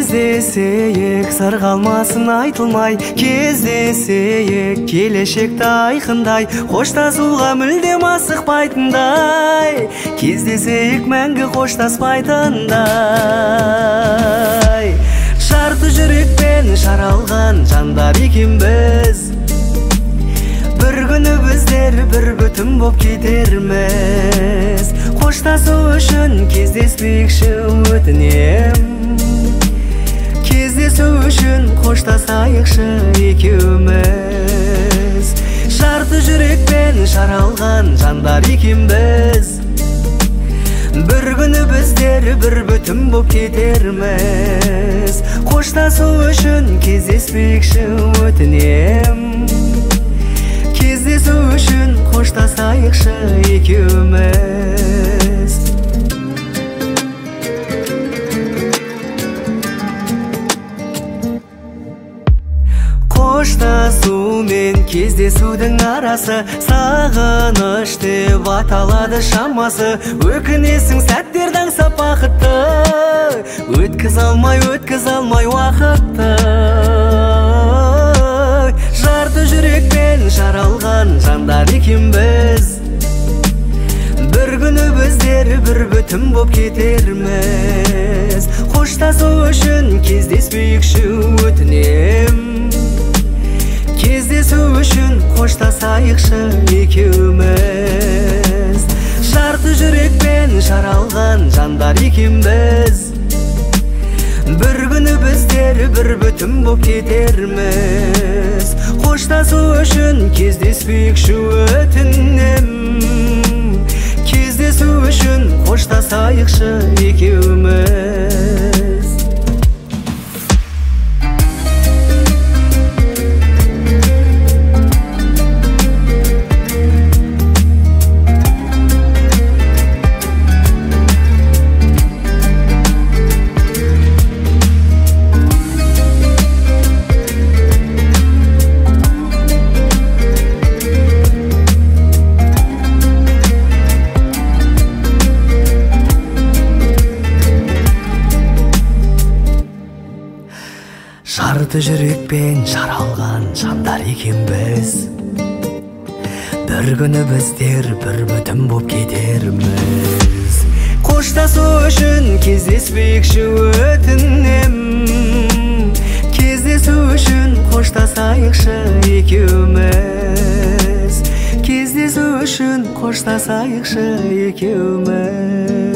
Кездесейік, сыр қалмасын айтылмай, кездесейік, келешекті айқындай, қоштасуға мүлдем асықпайтындай, кездесейік, мәңгі қоштаспайтындай. Жарты жүрекпен жаралған жандар екенбіз, бір күні біздер бір бүтін боп кетерміз. Қоштасу үшін кездеспейікші өтінем, кездесу үшін қоштасайықшы екеуміз. Жарты жүрекпен жаралған жандар екенбіз, бір күні біздер бір бүтін боп кетерміз. Қоштасу үшін кездеспейікші өтінем, кездесу үшін қоштасайықшы екеуміз. Қоштасу мен кездесудің арасы, сағыныш деп аталады шамасы. Өкінесің сәттерді аңсап бақытты, өткіз алмай уақытты. Жарты жүрекпен жаралған жандар екенбіз, бір күні біздер бір бүтін боп кетерміз. Қоштасу үшін кездеспейікші өтінем, кездесу үшін қоштасайықшы екеуміз. Жарты жүрекпен жаралған жандар екенбіз, бір күні біздер бір бүтін боп кетерміз. Қоштасу үшін кездеспейікші өтінем, кездесу үшін қоштасайықшы екеуміз. Жарты жүрекпен жаралған жандар екенбіз, бір күні біздер бір бүтін боп кетерміз. Қоштасу үшін кездеспейікші өтінем, кездесу үшін қоштасайықшы екеуміз. Кездесу үшін қоштасайықшы екеуміз.